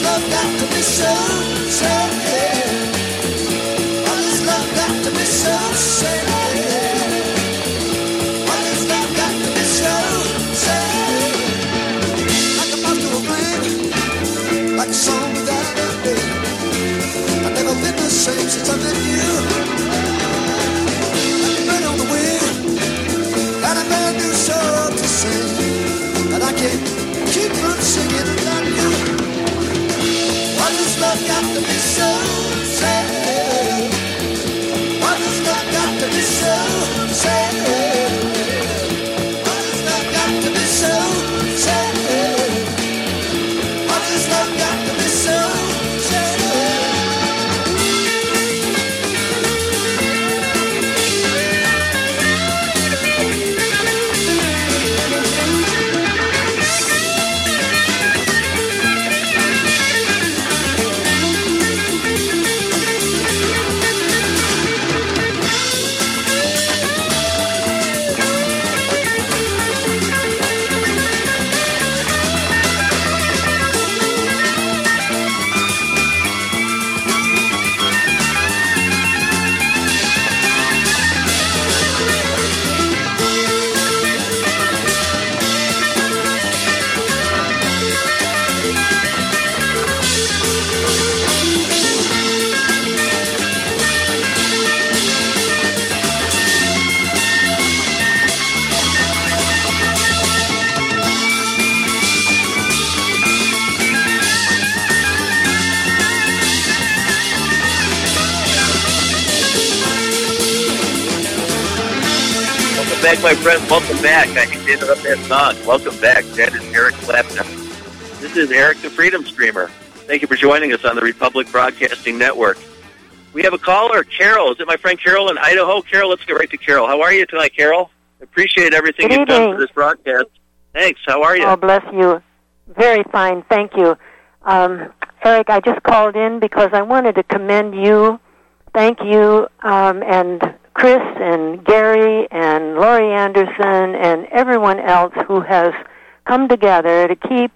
love got to be so sad? Why does love got to be so sad? Why does love got to be so sad? Like a moth to a flame, like a song without a name. I've never been the same since I met you. Like a bird on the wing, got a brand new song to sing, and I can't keep from singing without you. Why does love got to be so sad? Why does love got to be so sad? Why does love got to be so sad? Why does love got to be so sad? Back, my friends. Welcome back. I hate to interrupt that song. Welcome back. That is Eric Clapton. This is Eric the Freedom Screamer. Thank you for joining us on the Republic Broadcasting Network. We have a caller, Carol. Is it my friend Carol in Idaho? Carol, let's get right to Carol. How are you tonight, Carol? I appreciate everything you've done for this broadcast. Thanks. How are you? Oh, bless you. Very fine. Thank you. Eric, I just called in because I wanted to commend you, thank you, and Chris and Gary and Laurie Anderson and everyone else who has come together to keep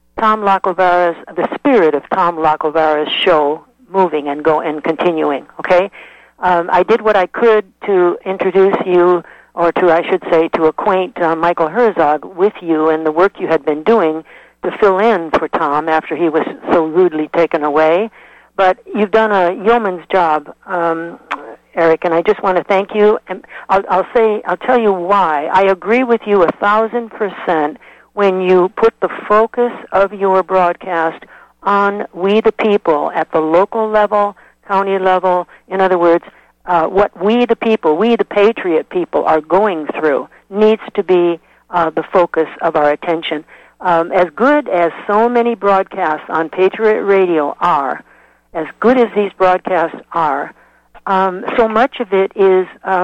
the spirit of Tom Lacovara's show moving and continuing, okay? I did what I could to introduce you, or to acquaint Michael Herzog with you and the work you had been doing to fill in for Tom after he was so rudely taken away. But you've done a yeoman's job, Eric, and I just want to thank you. And I'll tell you why. I agree with you 1,000% when you put the focus of your broadcast on we the people at the local level, county level. In other words, what we the people, we the patriot people are going through needs to be the focus of our attention. As good as so many broadcasts on Patriot Radio are, as good as these broadcasts are, so much of it is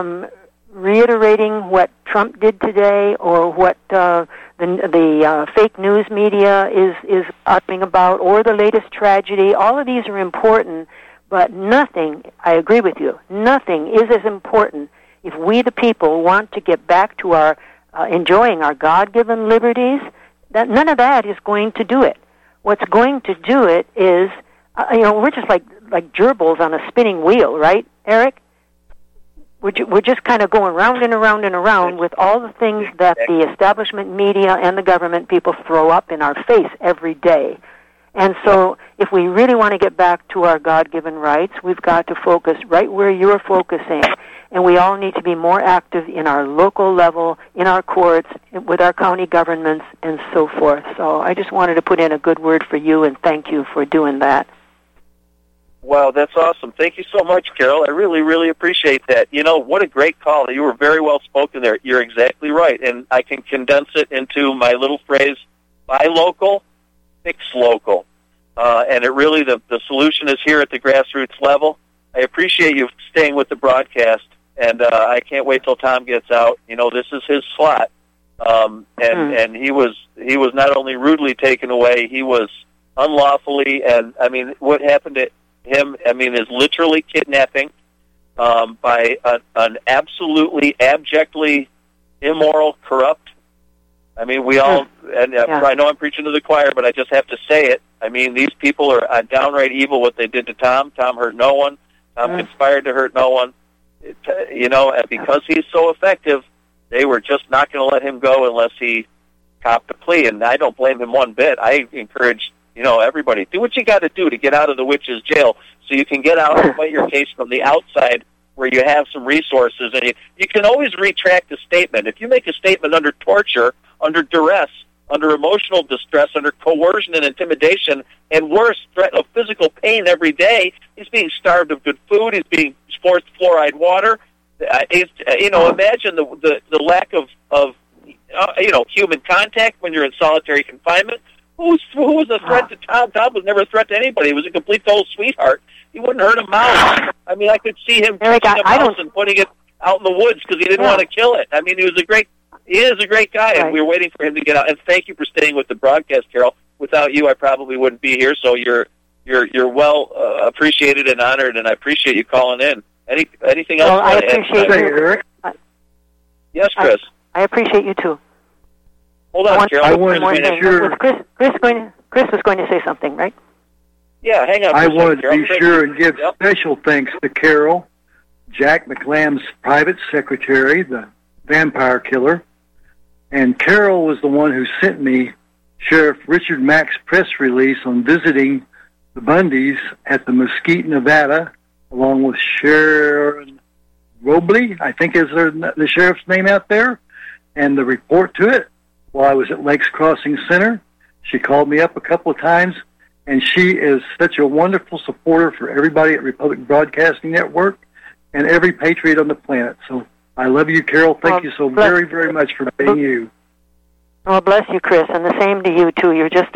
reiterating what Trump did today, or what the fake news media is uttering about, or the latest tragedy. All of these are important, but nothing, I agree with you, nothing is as important if we the people want to get back to our enjoying our God-given liberties. That none of that is going to do it. What's going to do it is, we're just like gerbils on a spinning wheel, right, Eric? We're just kind of going round and around and around with all the things that the establishment media and the government people throw up in our face every day. And so if we really want to get back to our God-given rights, we've got to focus right where you're focusing. And we all need to be more active in our local level, in our courts, with our county governments, and so forth. So I just wanted to put in a good word for you and thank you for doing that. Wow, that's awesome. Thank you so much, Carol. I really, really appreciate that. You know, what a great call. You were very well spoken there. You're exactly right. And I can condense it into my little phrase, buy local, fix local. And it really, the solution is here at the grassroots level. I appreciate you staying with the broadcast, and I can't wait till Tom gets out. You know, this is his slot. And he was not only rudely taken away, he was unlawfully, and I mean, what happened to him, I mean, is literally kidnapping by an absolutely, abjectly immoral, corrupt I mean, we all, and I know I'm preaching to the choir, but I just have to say it. I mean, these people are downright evil what they did to Tom. Tom hurt no one. Tom conspired to hurt no one. And because he's so effective, they were just not going to let him go unless he copped a plea, and I don't blame him one bit. I encourage, everybody, do what you got to do to get out of the witch's jail so you can get out and fight your case from the outside where you have some resources, and you can always retract a statement. If you make a statement under torture, under duress, under emotional distress, under coercion and intimidation, and worse, threat of physical pain every day, he's being starved of good food, he's being forced fluoride water. Imagine the lack of human contact when you're in solitary confinement. Who was a threat to Tom? Tom was never a threat to anybody. He was a complete total sweetheart. He wouldn't hurt a mouse. I mean, I could see him catching a mouse and putting it out in the woods because he didn't want to kill it. I mean, he is a great guy, and we were waiting for him to get out. And thank you for staying with the broadcast, Carol. Without you, I probably wouldn't be here. So you're well appreciated and honored, and I appreciate you calling in. Anything else? Well, I appreciate you, Eric. Yes, Chris. I appreciate you too. Hold on, Carol. I wanted to be sure. Chris was going to say something, right? Yeah, hang on. I wanted to be sure and give special thanks to Carol, Jack McLamb's private secretary, the vampire killer. And Carol was the one who sent me Sheriff Richard Mack's press release on visiting the Bundys at the Mesquite, Nevada, along with Sharon Robley, I think is the sheriff's name out there, and the report to it while I was at Lakes Crossing Center. She called me up a couple of times, and she is such a wonderful supporter for everybody at Republic Broadcasting Network and every patriot on the planet. So I love you, Carol. Thank you so very, very much for being you. Oh, bless you, Chris, and the same to you, too. You're just,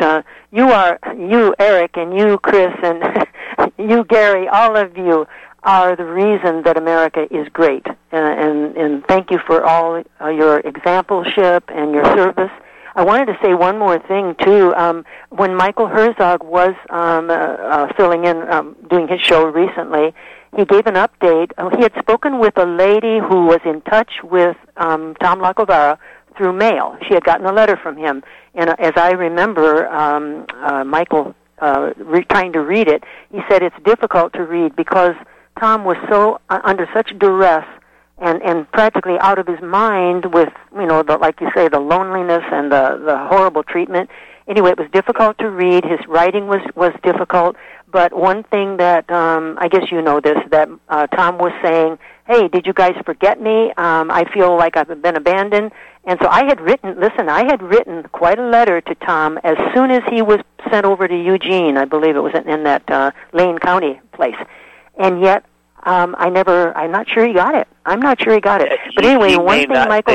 you, Eric, and you, Chris, and you, Gary, all of you are the reason that America is great. And thank you for all your exampleship and your service. I wanted to say one more thing, too. When Michael Herzog was filling in, doing his show recently, he gave an update. He had spoken with a lady who was in touch with Tom Lacovara through mail. She had gotten a letter from him. And as I remember, Michael trying to read it, he said it's difficult to read because Tom was so under such duress and practically out of his mind with, like you say, the loneliness and the horrible treatment. Anyway, it was difficult to read. His writing was difficult. But one thing that, I guess you know this, that Tom was saying, hey, did you guys forget me? I feel like I've been abandoned. And so I had written quite a letter to Tom as soon as he was sent over to Eugene. I believe it was in that Lane County place. And yet, I'm not sure he got it. I'm not sure he got it. But anyway, one thing, Michael...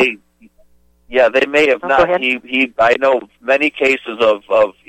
they may have not. I know many cases of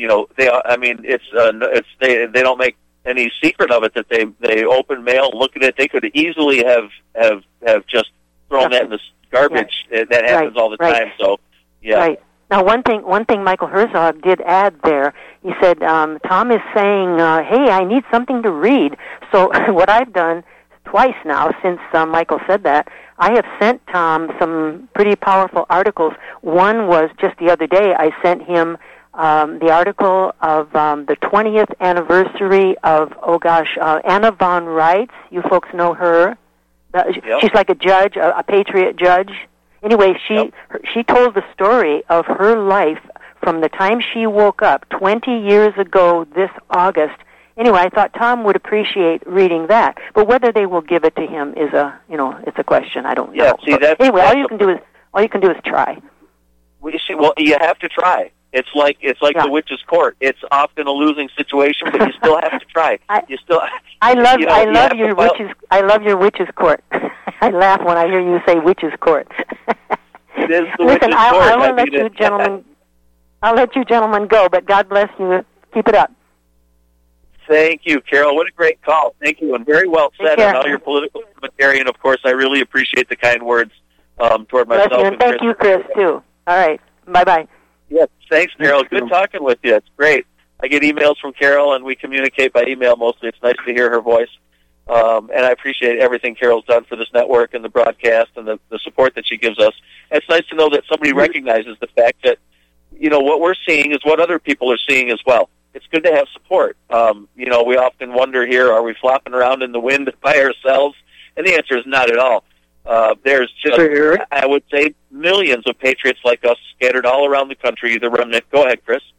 they don't make any secret of it that they open mail, look at it. They could easily have just thrown that in the garbage. Yeah. That happens all the time. So, yeah. Right. Now, one thing Michael Herzog did add there, he said, Tom is saying, hey, I need something to read. So what I've done twice now since Michael said that, I have sent Tom some pretty powerful articles. One was just the other day, I sent him the article of the 20th anniversary of, Anna von Reitz. You folks know her. Yep. She's like a judge, a patriot judge. Anyway, she told the story of her life from the time she woke up 20 years ago this August. Anyway, I thought Tom would appreciate reading that, but whether they will give it to him is it's a question. I don't know. Yeah, see, anyway, all you can do is try. Well, you have to try. It's like the witch's court. It's often a losing situation, but you still have to try. I love your witch's court. I laugh when I hear you say witch's court. It is the witch's court. I will let you gentlemen. I'll let you gentlemen go, but God bless you. Keep it up. Thank you, Carol. What a great call. Thank you, and very well said on all your political commentary. And, of course, I really appreciate the kind words toward myself. Bless you, and thank you, Chris, too. All right. Bye-bye. Yes, thanks, Carol. Good talking with you. It's great. I get emails from Carol, and we communicate by email mostly. It's nice to hear her voice. And I appreciate everything Carol's done for this network and the broadcast and the support that she gives us. And it's nice to know that somebody recognizes the fact that, what we're seeing is what other people are seeing as well. It's good to have support. We often wonder here, are we flopping around in the wind by ourselves? And the answer is not at all. There's just, I would say, millions of patriots like us scattered all around the country, the remnant. Go ahead, Chris.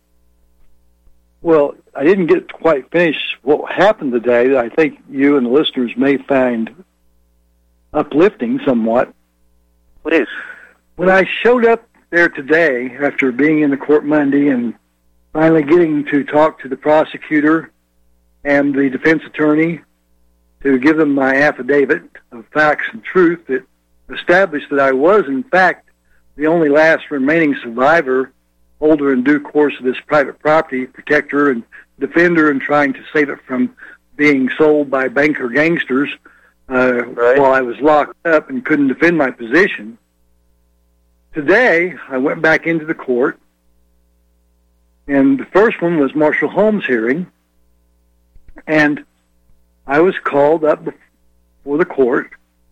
Well, I didn't get to quite finish what happened today that I think you and the listeners may find uplifting somewhat. Please. When I showed up there today, after being in the court Monday and finally getting to talk to the prosecutor and the defense attorney to give them my affidavit of facts and truth that established that I was, in fact, the only last remaining survivor, holder in due course of this private property, protector and defender, and trying to save it from being sold by banker gangsters while I was locked up and couldn't defend my position. Today, I went back into the court, and the first one was Marshall Holmes' hearing, and I was called up before the court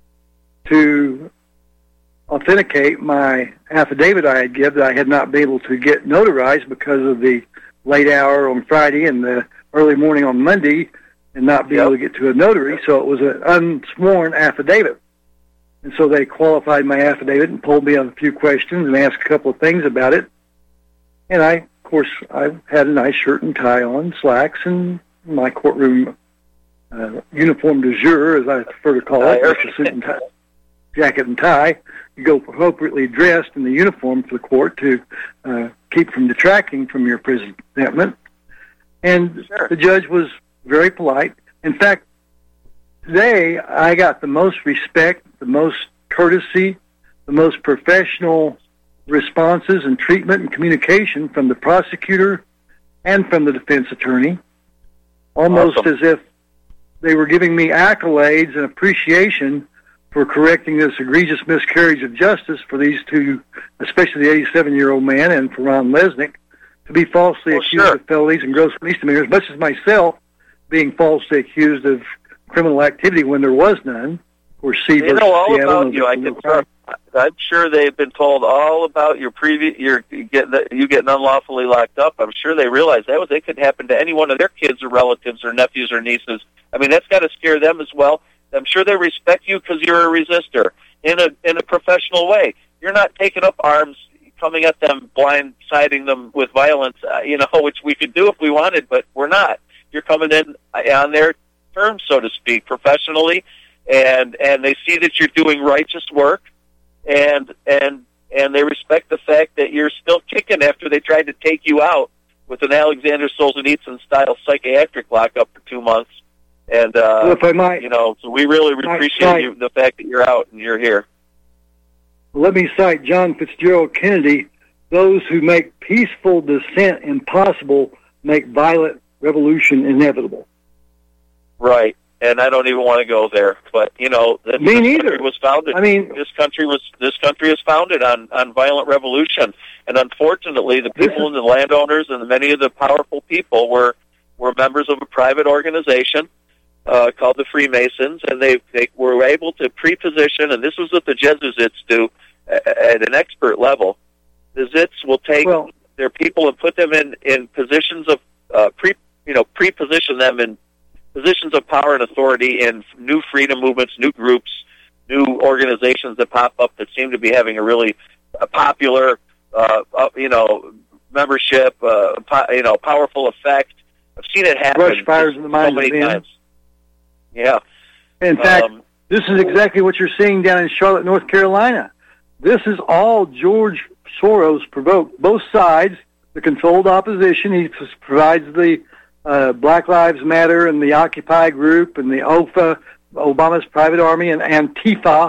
to authenticate my affidavit I had given that I had not been able to get notarized because of the late hour on Friday and the early morning on Monday and not be able to get to a notary, so it was an unsworn affidavit. And so they qualified my affidavit and pulled me on a few questions and asked a couple of things about it. And I had a nice shirt and tie on, slacks, and my courtroom uniform du jour, as I prefer to call it, which is suit and tie, jacket and tie. You go appropriately dressed in the uniform for the court to keep from detracting from your presentment. And the judge was very polite. In fact, today I got the most respect, the most courtesy, the most professional responses and treatment and communication from the prosecutor and from the defense attorney, almost as if they were giving me accolades and appreciation for correcting this egregious miscarriage of justice for these two, especially the 87-year-old man and for Ron Lesnick, to be falsely accused of felonies and gross misdemeanors, much as myself being falsely accused of criminal activity when there was none. Or they know all about you. I'm sure they've been told all about your you getting unlawfully locked up. I'm sure they realize that could happen to any one of their kids or relatives or nephews or nieces. I mean, that's got to scare them as well. I'm sure they respect you because you're a resistor in a professional way. You're not taking up arms, coming at them, blindsiding them with violence, which we could do if we wanted, but we're not. You're coming in on their terms, so to speak, professionally, and they see that you're doing righteous work, and they respect the fact that you're still kicking after they tried to take you out with an Alexander Solzhenitsyn-style psychiatric lockup for 2 months. And, if I might, so we really appreciate the fact that you're out and you're here. Let me cite John Fitzgerald Kennedy: those who make peaceful dissent impossible make violent revolution inevitable. Right. And I don't even want to go there, but me neither. Country was founded. This country is founded on violent revolution, and unfortunately, the people and the landowners and many of the powerful people were members of a private organization called the Freemasons, and they were able to pre-position, and this was what the Jesuits do at an expert level. The Zits will take their people and put them in positions of pre-position them in positions of power and authority in new freedom movements, new groups, new organizations that pop up that seem to be having a really popular, membership, powerful effect. I've seen it happen brush fires in the minds so many of times. Yeah. In fact, this is exactly what you're seeing down in Charlotte, North Carolina. This is all George Soros provoked. Both sides, the controlled opposition, he provides the Black Lives Matter and the Occupy group and the OFA, Obama's private army, and Antifa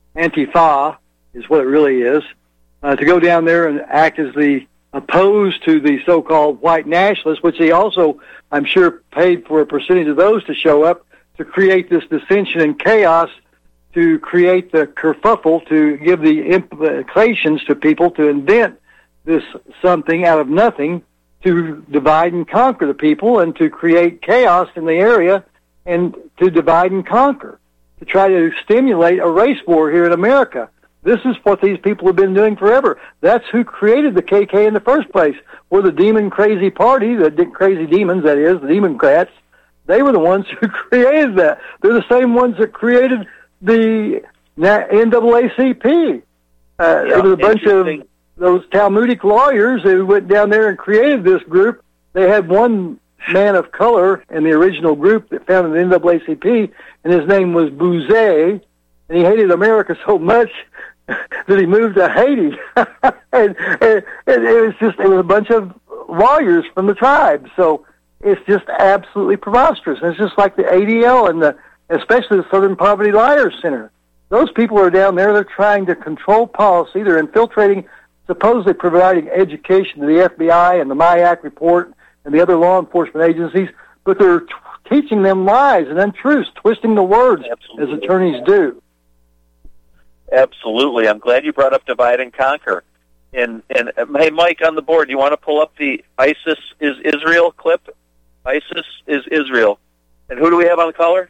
is what it really is, to go down there and act as the opposed to the so-called white nationalists, which they also, I'm sure, paid for a percentage of those to show up to create this dissension and chaos, to create the kerfuffle, to give the implications to people to invent this something out of nothing, to divide and conquer the people and to create chaos in the area and to divide and conquer, to try to stimulate a race war here in America. This is what these people have been doing forever. That's who created the KK in the first place. We're the demon crazy party, the crazy demons, that is, the Democrats. They were the ones who created that. They're the same ones that created the NAACP. It was a bunch of those Talmudic lawyers who went down there and created this group. They had one man of color in the original group that founded the NAACP, and his name was Bouzet, and he hated America so much that he moved to Haiti. and it was a bunch of lawyers from the tribe. So it's just absolutely preposterous. And it's just like the ADL and especially the Southern Poverty Liars Center. Those people are down there. They're trying to control policy. They're infiltrating, supposedly providing education to the FBI and the MIAC report and the other law enforcement agencies, but they're teaching them lies and untruths, twisting the words as attorneys do. Absolutely. I'm glad you brought up divide and conquer. And hey, Mike, on the board, you want to pull up the ISIS is Israel clip? ISIS is Israel. And who do we have on the caller?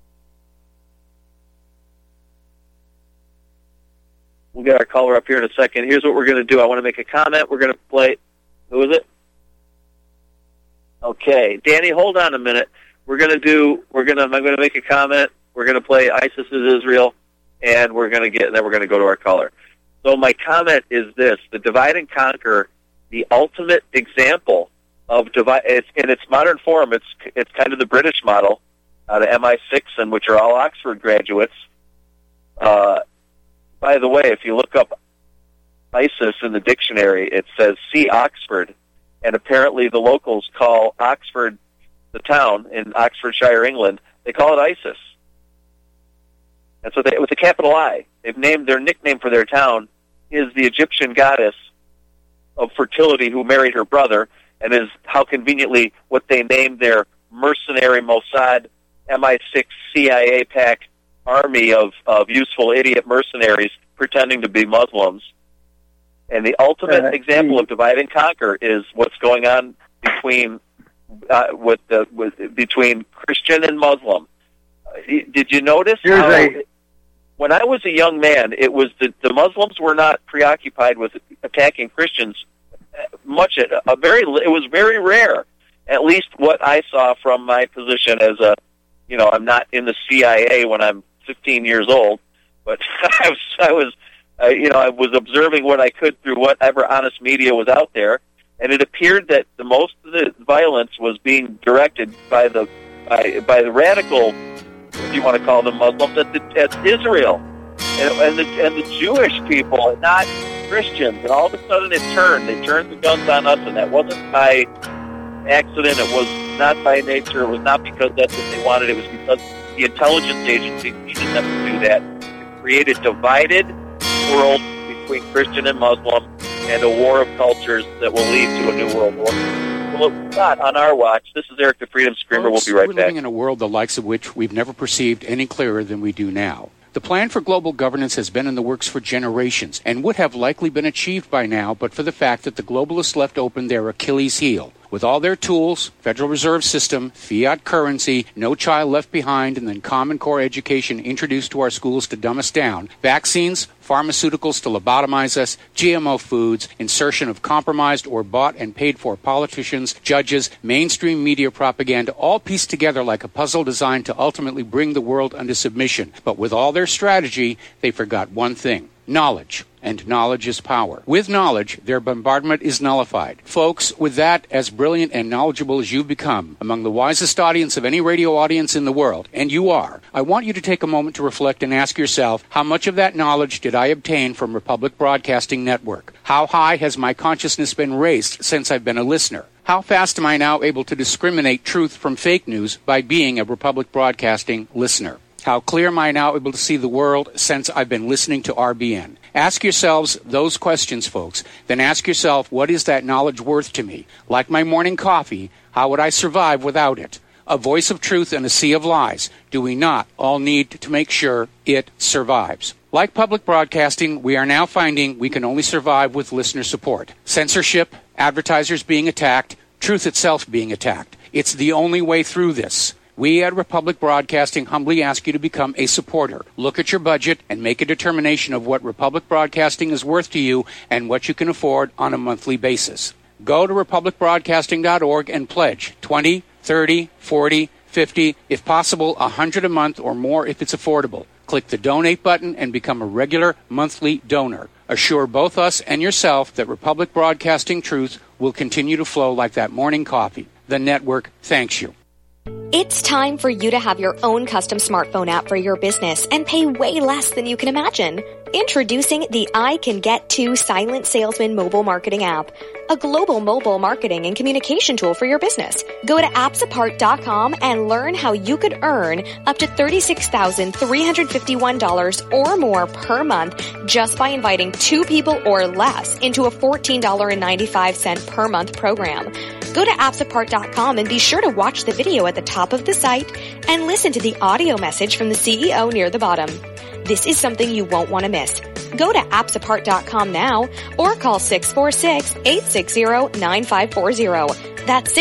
We'll get our caller up here in a second. Here's what we're going to do. I want to make a comment. We're going to play. Who is it? Okay, Danny, hold on a minute. I'm going to make a comment. We're going to play ISIS is Israel, and then we're going to go to our caller. So my comment is this: the divide and conquer, the ultimate example of divide. It's in its modern form. It's kind of the British model out of MI6, and which are all Oxford graduates. By the way, if you look up ISIS in the dictionary, it says see Oxford, and apparently the locals call Oxford, the town in Oxfordshire, England, they call it ISIS. And so with a capital I. They've named their nickname for their town is the Egyptian goddess of fertility who married her brother, and is how conveniently what they named their mercenary Mossad MI6 CIA pack army of useful idiot mercenaries pretending to be Muslims. And the ultimate example of divide and conquer is what's going on between between Christian and Muslim. Did you notice how, when I was a young man, it was the Muslims were not preoccupied with attacking Christians much. It was very rare, at least what I saw from my position as I'm not in the CIA when I'm 15 years old, but I was observing what I could through whatever honest media was out there, and it appeared that the most of the violence was being directed by the radical, if you want to call them Muslims, at Israel and the Jewish people, not Christians. And all of a sudden, they turned the guns on us, and that wasn't by accident. It was not by nature. It was not because that's what they wanted. It was because the intelligence agencies needed them to do that. It created a divided world between Christian and Muslim, and a war of cultures that will lead to a new world order. Well, it's not on our watch. This is Eric the Freedom Screamer. We'll be right back. We're living in a world the likes of which we've never perceived any clearer than we do now. The plan for global governance has been in the works for generations and would have likely been achieved by now but for the fact that the globalists left open their Achilles heel. With all their tools, Federal Reserve System, fiat currency, no child left behind, and then Common Core education introduced to our schools to dumb us down, vaccines, pharmaceuticals to lobotomize us, GMO foods, insertion of compromised or bought and paid for politicians, judges, mainstream media propaganda, all pieced together like a puzzle designed to ultimately bring the world under submission. But with all their strategy, they forgot one thing: knowledge. And knowledge is power. With knowledge, their bombardment is nullified. Folks, with that, as brilliant and knowledgeable as you've become, among the wisest audience of any radio audience in the world, and you are, I want you to take a moment to reflect and ask yourself, how much of that knowledge did I obtain from Republic Broadcasting Network? How high has my consciousness been raised since I've been a listener? How fast am I now able to discriminate truth from fake news by being a Republic Broadcasting listener? How clear am I now able to see the world since I've been listening to RBN? Ask yourselves those questions, folks. Then ask yourself, what is that knowledge worth to me? Like my morning coffee, how would I survive without it? A voice of truth in a sea of lies. Do we not all need to make sure it survives? Like public broadcasting, we are now finding we can only survive with listener support. Censorship, advertisers being attacked, truth itself being attacked. It's the only way through this. We at Republic Broadcasting humbly ask you to become a supporter. Look at your budget and make a determination of what Republic Broadcasting is worth to you and what you can afford on a monthly basis. Go to republicbroadcasting.org and pledge $20, $30, $40, $50, if possible, $100 a month or more if it's affordable. Click the donate button and become a regular monthly donor. Assure both us and yourself that Republic Broadcasting truth will continue to flow like that morning coffee. The network thanks you. It's time for you to have your own custom smartphone app for your business and pay way less than you can imagine. Introducing the I Can Get To Silent Salesman mobile marketing app, a global mobile marketing and communication tool for your business. Go to appsapart.com and learn how you could earn up to $36,351 or more per month just by inviting 2 people or less into a $14.95 per month program. Go to appsapart.com and be sure to watch the video at the top of the site and listen to the audio message from the CEO near the bottom. This is something you won't want to miss. Go to appsapart.com now or call 646-860-9540. That's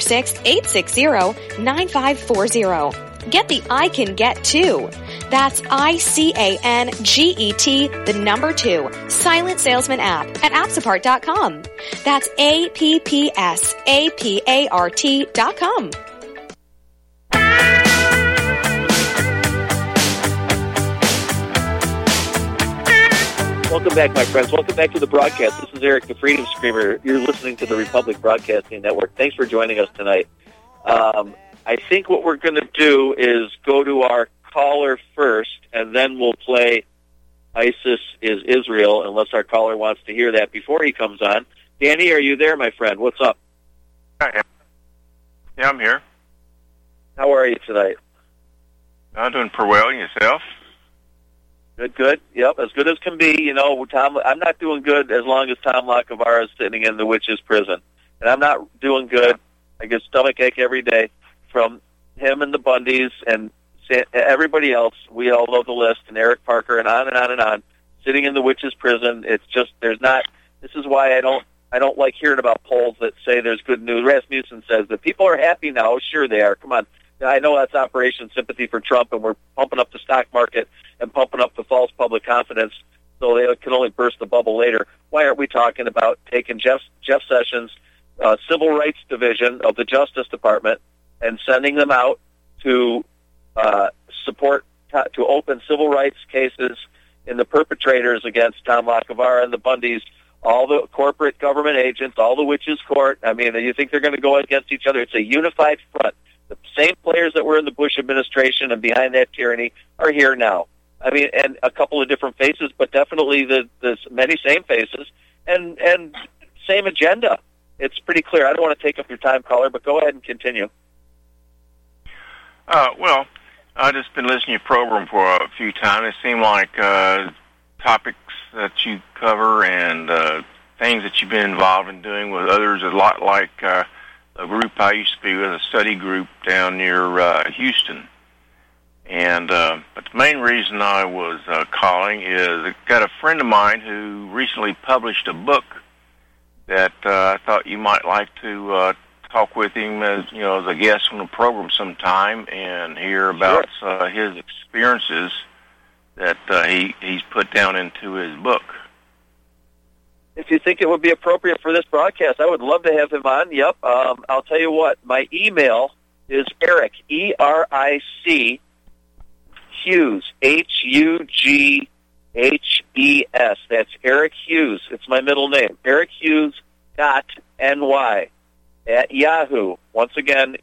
646-860-9540. Get the I Can Get To. That's ICANGET, the number 2, Silent Salesman app at appsapart.com. That's APPSAPART.com. Welcome back, my friends. Welcome back to the broadcast. This is Eric, the Freedom Screamer. You're listening to the Republic Broadcasting Network. Thanks for joining us tonight. I think what we're going to do is go to our caller first, and then we'll play ISIS is Israel, unless our caller wants to hear that before he comes on. Danny, are you there, my friend? What's up? I am. Yeah, I'm here. How are you tonight? I'm doing pretty well. Yourself? Good. Yep, as good as can be. You know, Tom, I'm not doing good as long as Tom Lacavara is sitting in the witch's prison. And I'm not doing good. I get stomachache every day from him and the Bundys and everybody else. We all know the list, and Eric Parker, and on and on and on, sitting in the witch's prison. It's just, there's not, this is why I don't like hearing about polls that say there's good news. Rasmussen says that people are happy now. Sure they are. Come on. I know that's Operation Sympathy for Trump, and we're pumping up the stock market and pumping up the false public confidence so they can only burst the bubble later. Why aren't we talking about taking Jeff Sessions' Civil Rights Division of the Justice Department and sending them out to to open civil rights cases in the perpetrators against Tom Lacavara and the Bundys, all the corporate government agents, all the witches' court? I mean, you think they're going to go against each other? It's a unified front. The same players that were in the Bush administration and behind that tyranny are here now. I mean, and a couple of different faces, but definitely the many same faces and same agenda. It's pretty clear. I don't want to take up your time, caller, but go ahead and continue. Well, I've just been listening to your program for a few times. It seemed like topics that you cover and things that you've been involved in doing with others a lot like a group I used to be with, a study group down near Houston. And but the main reason I was calling is I got a friend of mine who recently published a book that I thought you might like to talk with him as a guest on the program sometime and hear about his experiences that he's put down into his book. If you think it would be appropriate for this broadcast, I would love to have him on. Yep. I'll tell you what. My email is Eric, ERIC, Hughes, HUGHES. That's Eric Hughes. It's my middle name. EricHughes.ny at Yahoo. Once again,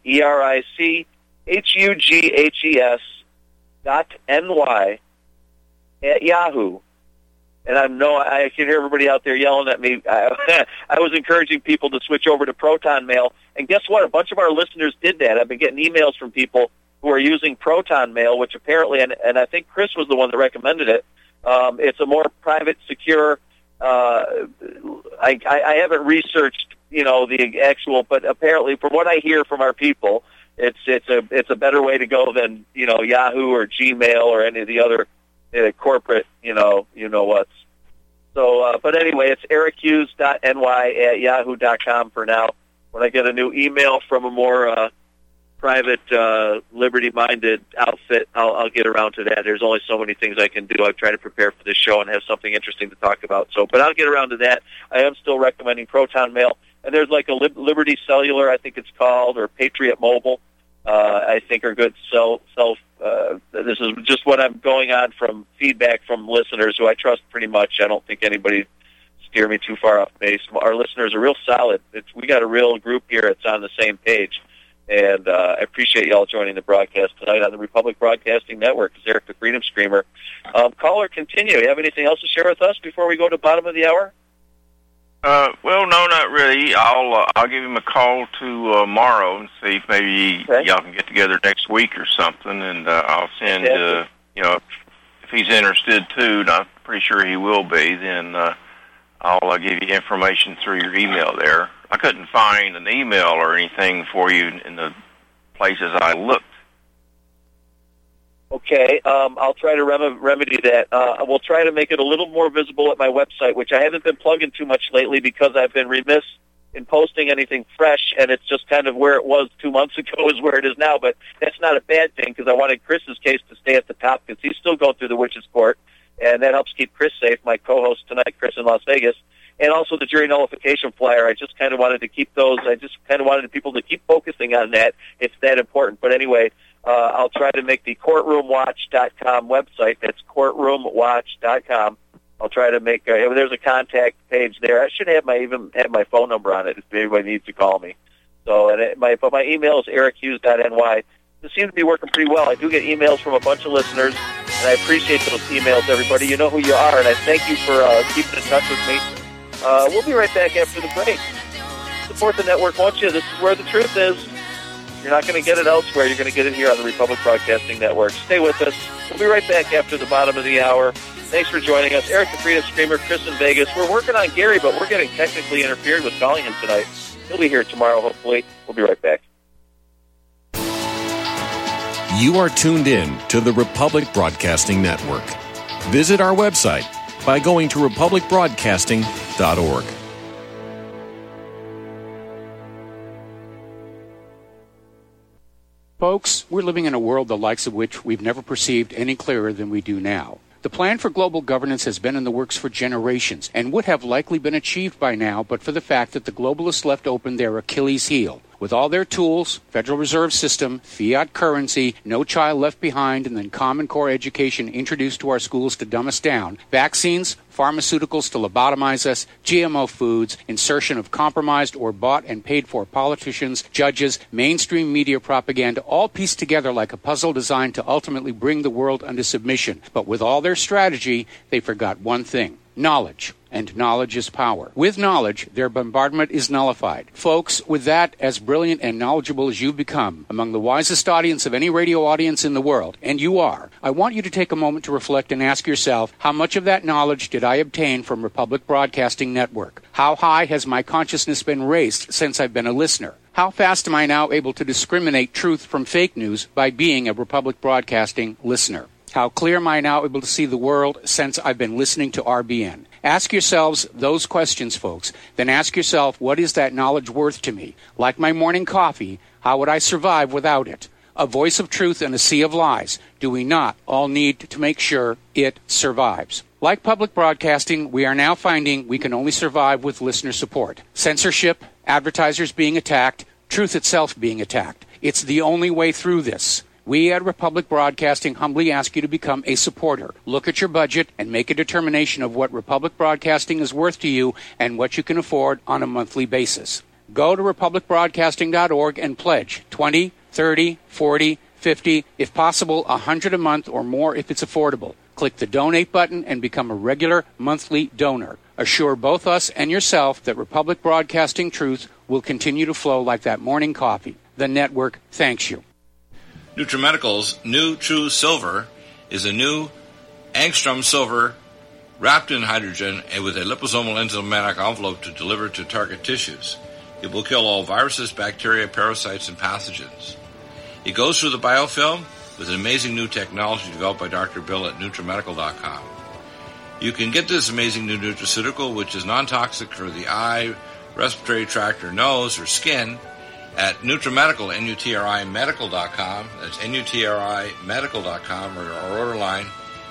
EricHughes.ny at Yahoo. And I can hear everybody out there yelling at me. I was encouraging people to switch over to Proton Mail. And guess what? A bunch of our listeners did that. I've been getting emails from people who are using Proton Mail, which apparently, and I think Chris was the one that recommended it. It's a more private, secure. I haven't researched, the actual, but apparently, from what I hear from our people, it's a better way to go than Yahoo or Gmail or any of the other corporate, what's. So, but anyway, it's erichughes.ny at yahoo.com for now. When I get a new email from a more private, liberty-minded outfit, I'll get around to that. There's only so many things I can do. I try to prepare for this show and have something interesting to talk about. But I'll get around to that. I am still recommending Proton Mail. And there's like a Liberty Cellular, I think it's called, or Patriot Mobile, I think are good this is just what I'm going on from feedback from listeners who I trust pretty much. I don't think anybody steer me too far off base. Our listeners are real solid. We got a real group here that's on the same page. And I appreciate y'all joining the broadcast tonight on the Republic Broadcasting Network. It's Eric the Freedom Screamer. Caller, continue. You have anything else to share with us before we go to bottom of the hour? Well, no, not really. I'll give him a call tomorrow and see if maybe y'all can get together next week or something, and I'll send, if he's interested too, and I'm pretty sure he will be, then I'll give you information through your email there. I couldn't find an email or anything for you in the places I looked. Okay, I'll try to remedy that. We'll try to make it a little more visible at my website, which I haven't been plugging too much lately because I've been remiss in posting anything fresh, and it's just kind of where it was 2 months ago is where it is now. But that's not a bad thing because I wanted Chris's case to stay at the top because he's still going through the witches' court, and that helps keep Chris safe, my co-host tonight, Chris in Las Vegas. And also the jury nullification flyer. I just kind of wanted to keep those. I just kind of wanted people to keep focusing on that. It's that important. But anyway, I'll try to make the courtroomwatch.com website. That's courtroomwatch.com. I'll try to make. There's a contact page there. I should have my phone number on it if anybody needs to call me. So, but my email is erichughes.ny. This seems to be working pretty well. I do get emails from a bunch of listeners, and I appreciate those emails, everybody. You know who you are, and I thank you for keeping in touch with me. We'll be right back after the break. Support the network, won't you? This is where the truth is. You're not going to get it elsewhere. You're going to get it here on the Republic Broadcasting Network. Stay with us. We'll be right back after the bottom of the hour. Thanks for joining us. Eric the Freedom Screamer, Chris in Vegas. We're working on Gary, but we're getting technically interfered with calling him tonight. He'll be here tomorrow, hopefully. We'll be right back. You are tuned in to the Republic Broadcasting Network. Visit our website by going to republicbroadcasting.org. Folks, we're living in a world the likes of which we've never perceived any clearer than we do now. The plan for global governance has been in the works for generations and would have likely been achieved by now but for the fact that the globalists left open their Achilles heel. With all their tools, Federal Reserve System, fiat currency, no child left behind, and then Common Core education introduced to our schools to dumb us down, vaccines, pharmaceuticals to lobotomize us, GMO foods, insertion of compromised or bought and paid for politicians, judges, mainstream media propaganda, all pieced together like a puzzle designed to ultimately bring the world under submission. But with all their strategy, they forgot one thing: knowledge. And knowledge is power. With knowledge, their bombardment is nullified. Folks, with that, as brilliant and knowledgeable as you've become, among the wisest audience of any radio audience in the world, and you are, I want you to take a moment to reflect and ask yourself, how much of that knowledge did I obtain from Republic Broadcasting Network? How high has my consciousness been raised since I've been a listener? How fast am I now able to discriminate truth from fake news by being a Republic Broadcasting listener? How clear am I now able to see the world since I've been listening to RBN? Ask yourselves those questions, folks. Then ask yourself, what is that knowledge worth to me? Like my morning coffee, how would I survive without it? A voice of truth in a sea of lies. Do we not all need to make sure it survives? Like public broadcasting, we are now finding we can only survive with listener support. Censorship, advertisers being attacked, truth itself being attacked. It's the only way through this. We at Republic Broadcasting humbly ask you to become a supporter. Look at your budget and make a determination of what Republic Broadcasting is worth to you and what you can afford on a monthly basis. Go to republicbroadcasting.org and pledge $20, $30, $40, $50, if possible, $100 a month or more if it's affordable. Click the donate button and become a regular monthly donor. Assure both us and yourself that Republic Broadcasting truth will continue to flow like that morning coffee. The network thanks you. NutriMedical's new True Silver is a new angstrom silver wrapped in hydrogen and with a liposomal enzymatic envelope to deliver to target tissues. It will kill all viruses, bacteria, parasites, and pathogens. It goes through the biofilm with an amazing new technology developed by Dr. Bill at NutriMedical.com. You can get this amazing new nutraceutical, which is non-toxic for the eye, respiratory tract, or nose, or skin, at NutriMedical, NutriMedical.com. That's NutriMedical.com, or our order line,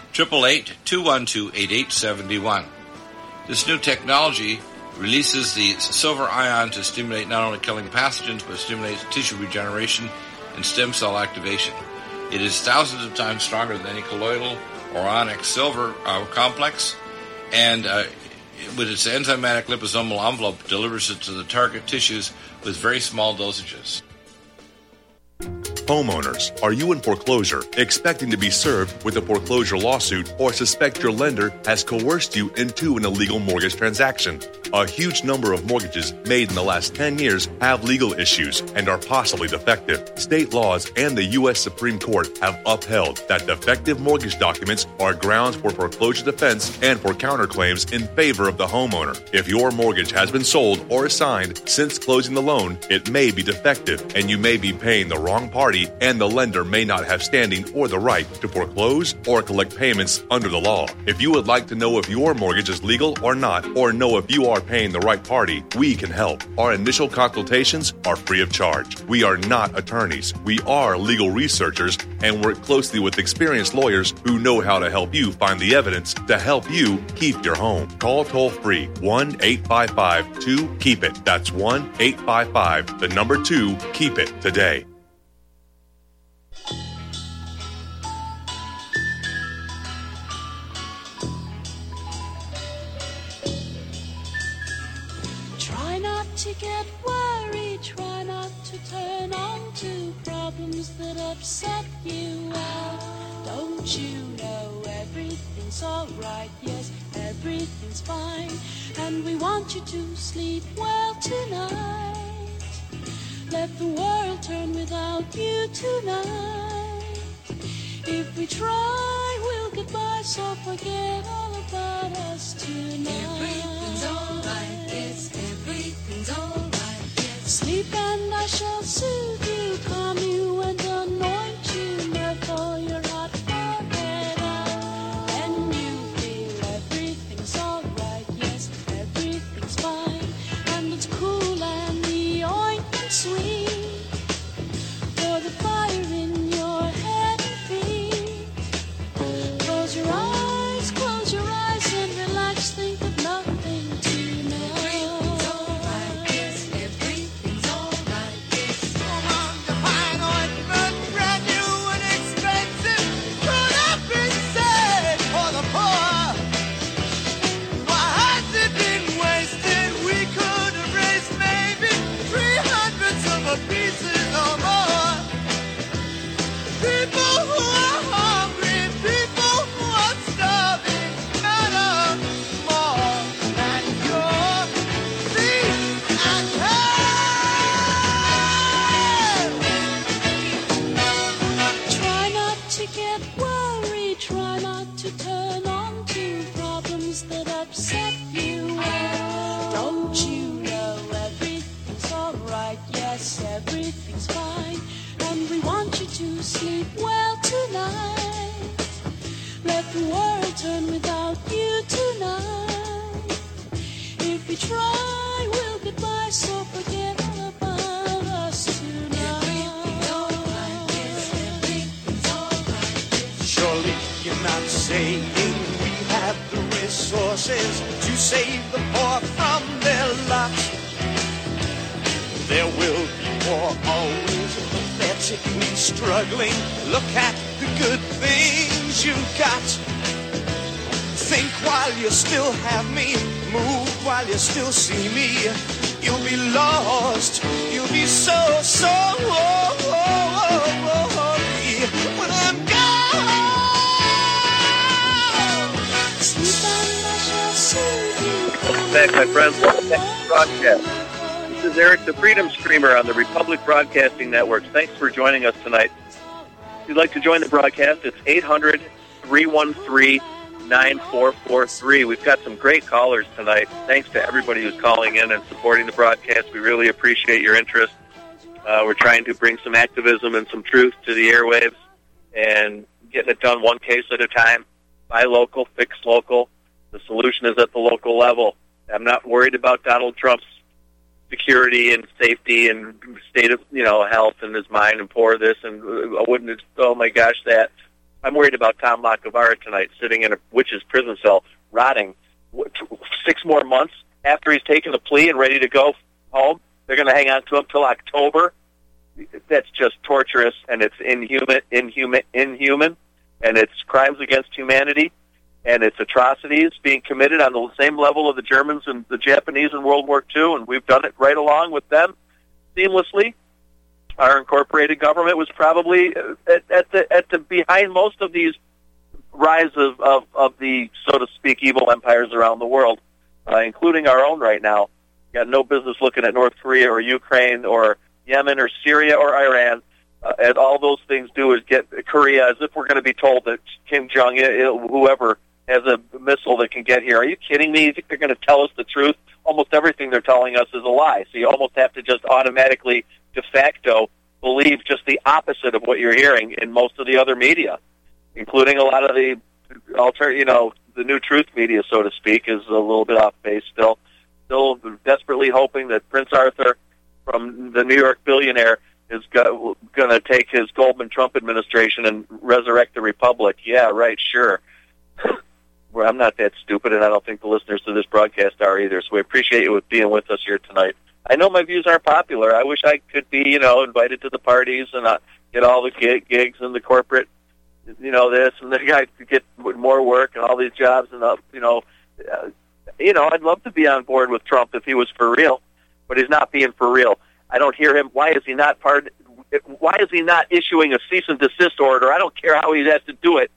888-212-8871. This new technology releases the silver ion to stimulate not only killing pathogens, but stimulates tissue regeneration and stem cell activation. It is thousands of times stronger than any colloidal or onyx silver complex, and with its enzymatic liposomal envelope, delivers it to the target tissues with very small dosages. Homeowners, are you in foreclosure, expecting to be served with a foreclosure lawsuit, or suspect your lender has coerced you into an illegal mortgage transaction? A huge number of mortgages made in the last 10 years have legal issues and are possibly defective. State laws and the U.S. Supreme Court have upheld that defective mortgage documents are grounds for foreclosure defense and for counterclaims in favor of the homeowner. If your mortgage has been sold or assigned since closing the loan, it may be defective, and you may be paying the wrong party, and the lender may not have standing or the right to foreclose or collect payments under the law. If you would like to know if your mortgage is legal or not, or know if you are paying the right party, we can help. Our initial consultations are free of charge. We are not attorneys. We are legal researchers and work closely with experienced lawyers who know how to help you find the evidence to help you keep your home. Call toll-free 1-855-2-KEEP-IT. That's 1-855-2-KEEP-IT today. To get worried, try not to turn on to problems that upset you. Well, don't you know everything's alright? Yes, everything's fine, and we want you to sleep well tonight. Let the world turn without you tonight. If we try, we'll get by, so forget all about us tonight. Everything's alright, yes, everything's alright, yes. Sleep and I shall soothe you, calm you and anoint you, therefore your hot forehead out. Then you feel everything's alright, yes, everything's fine, and it's cool and the ointment sweet, for the fire in your head and feet. Close your eyes and relax, think of nothing tonight. Everything's alright, yes, everything's alright, yes. Come on, the fine ointment, brand new and expensive, could have been saved for the poor. Why has it been wasted? We could have raised maybe 300 silver pieces or more. People who are hungry, people who are starving, matter more than your feet and head. Try not to get worried, try not to turn on to problems that upset you. Well, don't you know everything's alright? Yes, everything's fine, and we want you to sleep well tonight. Let the world turn without you tonight. If we try, we'll get by, so forget all about us tonight. Everything's alright, yes, everything's alright, yes. Surely you're not saying we have the resources to save the poor from their lot. There will be more, always pathetically struggling. Look at the good things you've got. Think while you still have me, move while you still see me. You'll be lost, you'll be so lonely when I'm gone. Sleep and I shall soothe you. Welcome back, my friends. Welcome back to the broadcast. This is Eric the Freedom Screamer on the Republic Broadcasting Network. Thanks for joining us tonight. If you'd like to join the broadcast, it's 800-313-9443. We've got some great callers tonight. Thanks to everybody who's calling in and supporting the broadcast. We really appreciate your interest. We're trying to bring some activism and some truth to the airwaves and getting it done one case at a time. Buy local, fix local. The solution is at the local level. I'm not worried about Donald Trump's security and safety and state of, health in his mind and pour this and oh my gosh, that. I'm worried about Tom LaCavara tonight sitting in a witch's prison cell, rotting 6 more months after he's taken a plea and ready to go home. They're going to hang on to him till October. That's just torturous, and it's inhuman, and it's crimes against humanity, and it's atrocities being committed on the same level of the Germans and the Japanese in World War II, and we've done it right along with them seamlessly. Our incorporated government was probably at the behind most of these rise of the, so to speak, evil empires around the world, including our own right now. Got no business looking at North Korea or Ukraine or Yemen or Syria or Iran. And all those things do is get Korea, as if we're going to be told that Kim Jong-il, whoever, has a missile that can get here. Are you kidding me? You think they're going to tell us the truth? Almost everything they're telling us is a lie. So you almost have to just automatically, de facto, believe just the opposite of what you're hearing in most of the other media, including a lot of the the new truth media, so to speak, is a little bit off base still. Still desperately hoping that Prince Arthur, from the New York billionaire, is going to take his Goldman Trump administration and resurrect the republic. Yeah, right, sure. Well, I'm not that stupid, and I don't think the listeners to this broadcast are either, so we appreciate you being with us here tonight. I know my views aren't popular. I wish I could be, invited to the parties and get all the gigs and the corporate, this, and the guy could get more work and all these jobs and, I'd love to be on board with Trump if he was for real, but he's not being for real. I don't hear him. Why is he not issuing a cease and desist order? I don't care how he has to do it.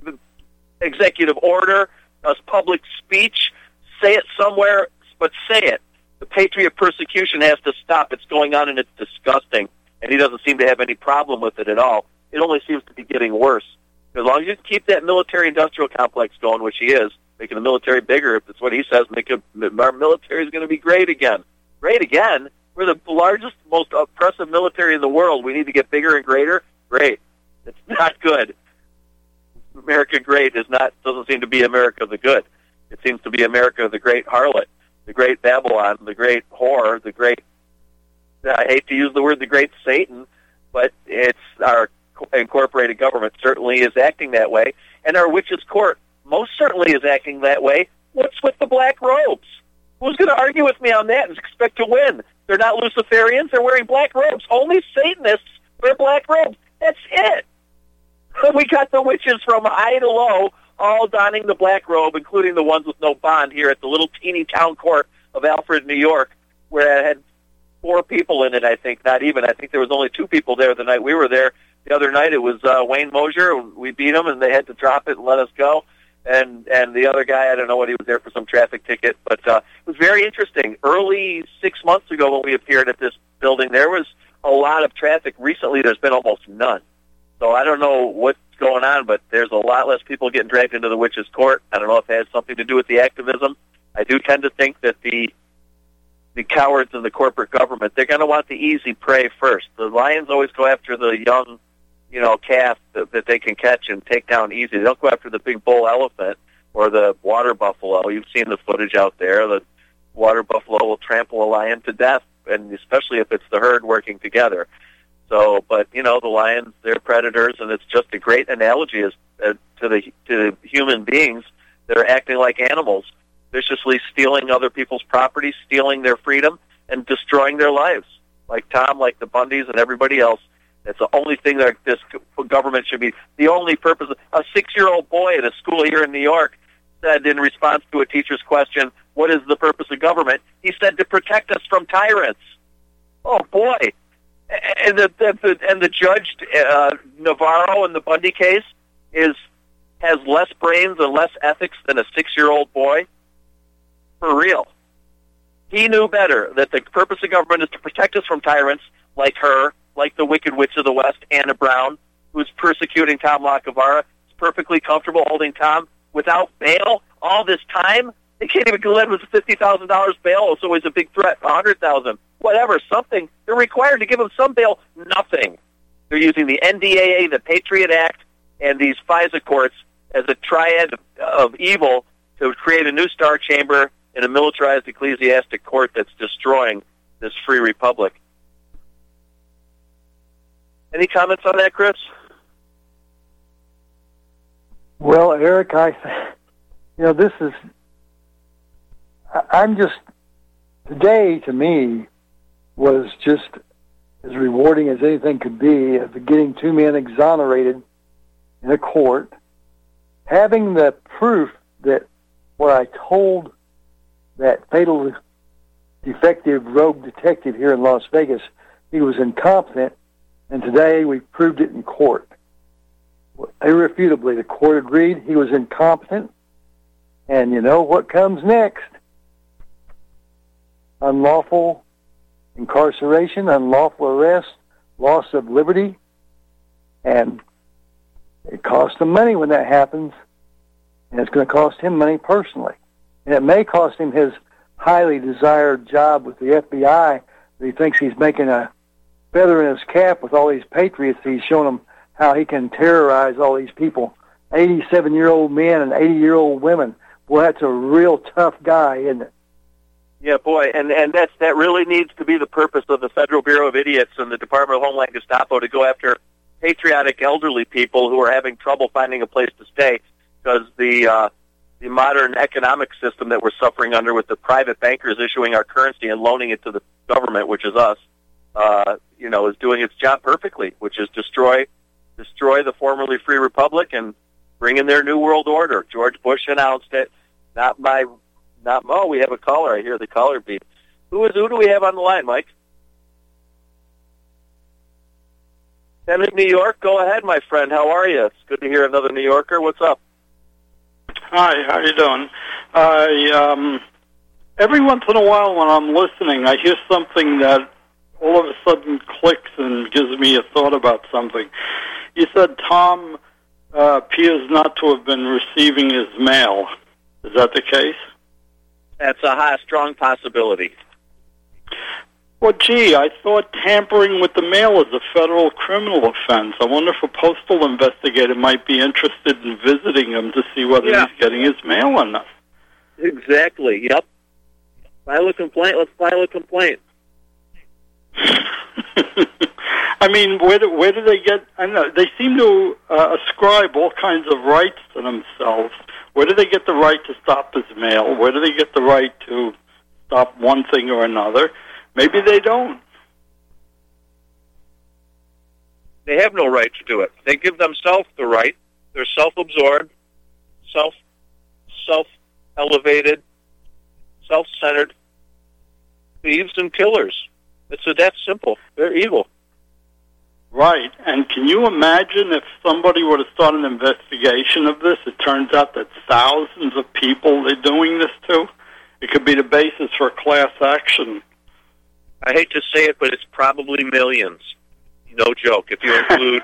Executive order, a public speech, say it somewhere, but say it. The patriot persecution has to stop. It's going on, and it's disgusting, and he doesn't seem to have any problem with it at all. It only seems to be getting worse. As long as you keep that military-industrial complex going, which he is, making the military bigger, if it's what he says, our military is going to be great again. Great again? We're the largest, most oppressive military in the world. We need to get bigger and greater? Great. It's not good. America great doesn't seem to be America the good. It seems to be America the great harlot, the great Babylon, the great whore, the great, I hate to use the word the great Satan, but it's our incorporated government certainly is acting that way, and our witches' court most certainly is acting that way. What's with the black robes? Who's going to argue with me on that and expect to win? They're not Luciferians. They're wearing black robes. Only Satanists wear black robes. That's it. We got the witches from high to low all donning the black robe, including the ones with no bond here at the little teeny town court of Alfred, New York, where it had 4 people in it, I think. Not even. I think there was only 2 people there the night we were there. The other night it was Wayne Mosier. We beat him, and they had to drop it and let us go. And the other guy, I don't know what, he was there for some traffic ticket. But it was very interesting. Early 6 months ago when we appeared at this building, there was a lot of traffic. Recently there's been almost none. So I don't know what's going on, but there's a lot less people getting dragged into the witches' court. I don't know if it has something to do with the activism. I do tend to think that the cowards in the corporate government, they're going to want the easy prey first. The lions always go after the young, calf that they can catch and take down easy. They don't go after the big bull elephant or the water buffalo. You've seen the footage out there. The water buffalo will trample a lion to death, and especially if it's the herd working together. So, but the lions, they're predators, and it's just a great analogy to the human beings that are acting like animals, viciously stealing other people's property, stealing their freedom, and destroying their lives, like Tom, like the Bundys, and everybody else. That's the only thing that this government should be. The only purpose. A 6-year-old boy at a school here in New York said in response to a teacher's question, "What is the purpose of government?" He said, "To protect us from tyrants." Oh boy! And the judge Navarro in the Bundy case has less brains and less ethics than a 6-year-old boy. For real, he knew better that the purpose of government is to protect us from tyrants like her, like the Wicked Witch of the West, Anna Brown, who's persecuting Tom LaCavara. Is perfectly comfortable holding Tom without bail all this time. They can't even let him with $50,000 bail. It's always a big threat. $100,000, whatever, something. They're required to give him some bail. Nothing. They're using the NDAA, the Patriot Act, and these FISA courts as a triad of evil to create a new star chamber in a militarized ecclesiastic court that's destroying this free republic. Any comments on that, Chris? Well, Eric, today to me was just as rewarding as anything could be, of getting two men exonerated in a court, having the proof that what I told that fatal defective rogue detective here in Las Vegas, he was incompetent, and today we proved it in court. Irrefutably, the court agreed he was incompetent, and you know what comes next? Unlawful incarceration, unlawful arrest, loss of liberty, and it costs him money when that happens, and it's going to cost him money personally. And it may cost him his highly desired job with the FBI that he thinks he's making a feather in his cap with all these patriots. He's showing them how he can terrorize all these people, 87-year-old men and 80-year-old women. Boy, that's a real tough guy, isn't it? Yeah, boy, and that really needs to be the purpose of the Federal Bureau of Idiots and the Department of Homeland Gestapo, to go after patriotic elderly people who are having trouble finding a place to stay, because the modern economic system that we're suffering under, with the private bankers issuing our currency and loaning it to the government, which is us, is doing its job perfectly, which is destroy the formerly free republic and bring in their new world order. George Bush announced it. We have a caller. I hear the caller beep. Who do we have on the line, Mike? Ken in New York, go ahead, my friend. How are you? It's good to hear another New Yorker. What's up? Hi, how you doing? Every once in a while when I'm listening, I hear something that all of a sudden clicks and gives me a thought about something. You said Tom appears not to have been receiving his mail. Is that the case? That's a strong possibility. Well, gee, I thought tampering with the mail is a federal criminal offense. I wonder if a postal investigator might be interested in visiting him to see whether he's getting his mail or not. Exactly, yep. File a complaint. Let's file a complaint. I mean, where do they get... I know they seem to ascribe all kinds of rights to themselves. Where do they get the right to stop his mail? Where do they get the right to stop one thing or another? Maybe they don't. They have no right to do it. They give themselves the right. They're self-absorbed, self-elevated, self-centered thieves and killers. It's that simple. They're evil. Right. And can you imagine if somebody were to start an investigation of this, it turns out that thousands of people they're doing this to? It could be the basis for a class action. I hate to say it, but it's probably millions. No joke. If you include...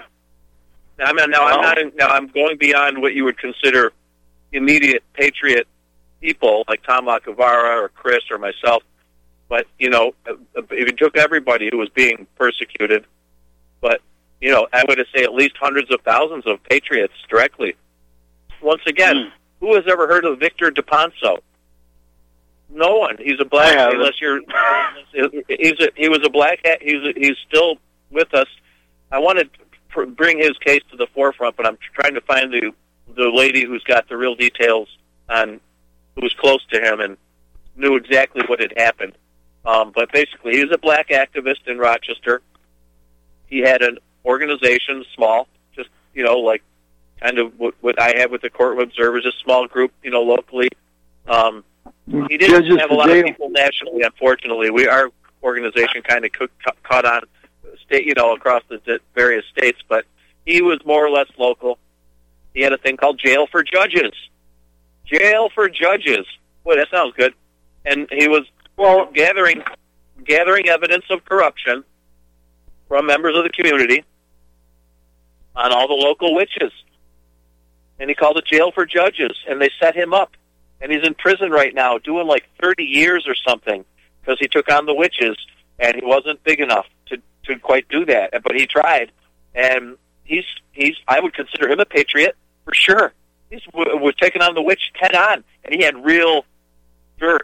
I'm going beyond what you would consider immediate patriot people, like Tom Lacavara or Chris or myself. But, if you took everybody who was being persecuted, but, I would say at least hundreds of thousands of patriots directly. Once again, who has ever heard of Victor DePonso? No one. He's a black, unless you're, he was a black hat. He's still with us. I wanted to bring his case to the forefront, but I'm trying to find the lady who's got the real details on who was close to him and knew exactly what had happened. But basically, he was a black activist in Rochester. He had an organization, small, just, like kind of what I have with the Court of Observers, a small group, locally. He didn't have a lot of people nationally, unfortunately. Our organization kind of caught on state, across the various states, but he was more or less local. He had a thing called Jail for Judges. Jail for Judges. Boy, that sounds good. And he was gathering evidence of corruption from members of the community on all the local witches. And he called it Jail for Judges, and they set him up. And he's in prison right now doing like 30 years or something because he took on the witches, and he wasn't big enough to quite do that. But he tried, and he's I would consider him a patriot for sure. He was taking on the witch head on, and he had real dirt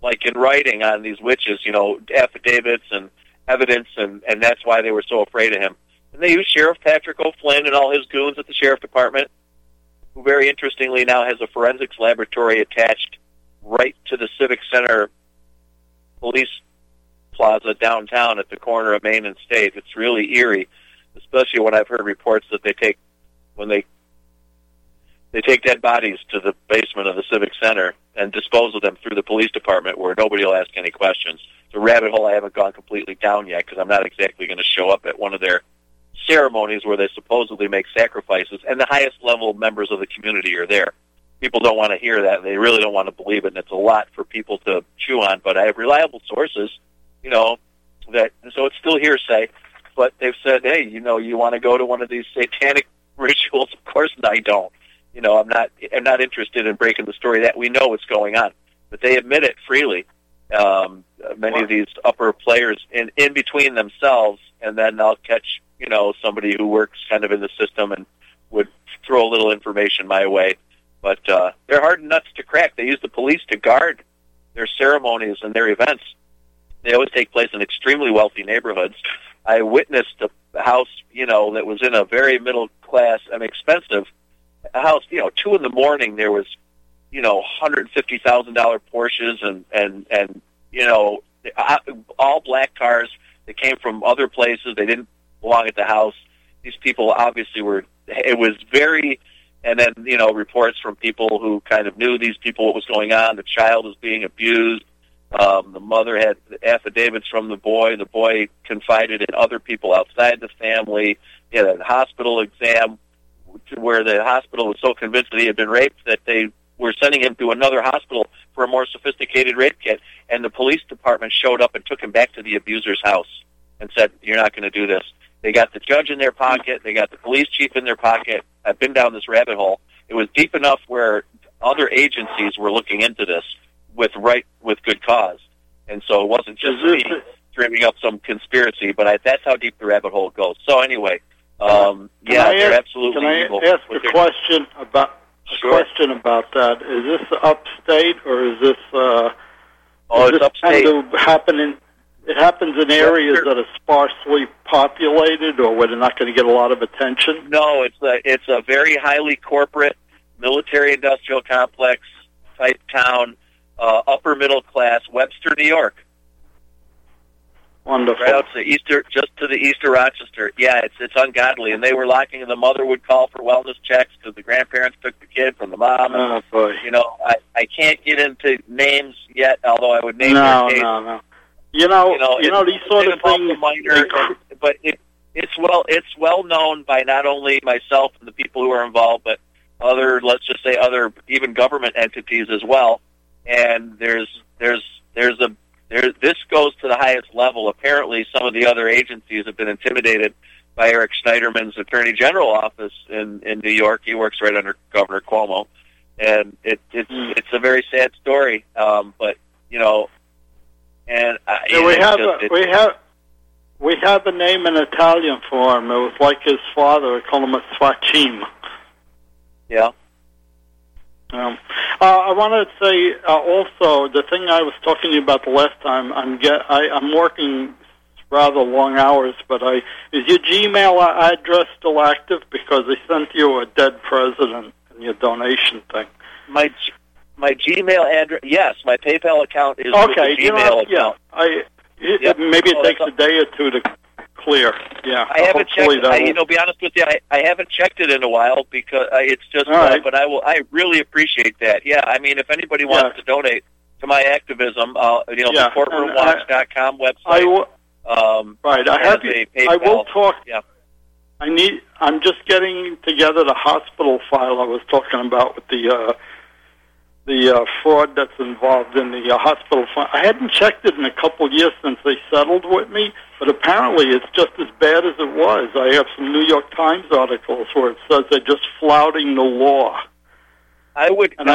like in writing on these witches, affidavits and evidence, and that's why they were so afraid of him. And they used Sheriff Patrick O'Flynn and all his goons at the Sheriff Department, who very interestingly now has a forensics laboratory attached right to the Civic Center police plaza downtown at the corner of Main and State. It's really eerie, especially when I've heard reports that they take dead bodies to the basement of the Civic Center and dispose of them through the police department where nobody will ask any questions. It's a rabbit hole I haven't gone completely down yet because I'm not exactly going to show up at one of their ceremonies where they supposedly make sacrifices and the highest level members of the community are there. People don't want to hear that. They really don't want to believe it, and it's a lot for people to chew on. But I have reliable sources, so it's still hearsay. But they've said, hey, you want to go to one of these satanic rituals? Of course I don't. I'm not interested in breaking the story that we know what's going on. But they admit it freely. Many of these upper players in between themselves, and then they'll catch, somebody who works kind of in the system and would throw a little information my way. But they're hard nuts to crack. They use the police to guard their ceremonies and their events. They always take place in extremely wealthy neighborhoods. I witnessed a house, that was in a very middle class, expensive house. 2 a.m. there was, $150,000 Porsches and all black cars that came from other places. They didn't belong at the house. These people obviously it was very, and then, reports from people who kind of knew these people, what was going on. The child was being abused. The mother had affidavits from the boy. The boy confided in other people outside the family. He had a hospital exam where the hospital was so convinced that he had been raped that they were sending him to another hospital for a more sophisticated rape kit. And the police department showed up and took him back to the abuser's house and said, you're not going to do this. They got the judge in their pocket. They got the police chief in their pocket. I've been down this rabbit hole. It was deep enough where other agencies were looking into this with good cause. And so it wasn't just me dreaming up some conspiracy, but that's how deep the rabbit hole goes. So anyway, they're absolutely evil. Can I ask a question about that? Is this upstate or is this? It's upstate. It happens in areas that are sparsely populated, or where they're not going to get a lot of attention. No, it's a very highly corporate military-industrial complex type town, upper middle class, Webster, New York. Wonderful. Right out to just to the east of Rochester. Yeah, it's ungodly, and they were locking. And the mother would call for wellness checks because the grandparents took the kid from the mom. Oh boy! I can't get into names yet, although I would name their case. No. These sort of things. But it's well known by not only myself and the people who are involved, but other even government entities as well. And this goes to the highest level. Apparently, some of the other agencies have been intimidated by Eric Schneiderman's Attorney General office in New York. He works right under Governor Cuomo, and it's a very sad story. We have a name in Italian for him. It was like his father. I call him a Swachim. Yeah. I wanted to say also the thing I was talking to you about the last time. I'm working rather long hours, but is your Gmail address still active? Because they sent you a dead president in your donation thing. My Gmail address, yes. My PayPal account is okay. With the Gmail account. Maybe it takes a day or two to clear. Yeah, I haven't checked. Be honest with you, I haven't checked it in a while because it's just. Right. But I really appreciate that. Yeah, I mean, if anybody wants to donate to my activism, the courtroomwatch.com website. Right. I will talk. Yeah. I'm just getting together the hospital file I was talking about with the fraud that's involved in the hospital fund. I hadn't checked it in a couple of years since they settled with me, but apparently it's just as bad as it was. I have some New York Times articles where it says they're just flouting the law. I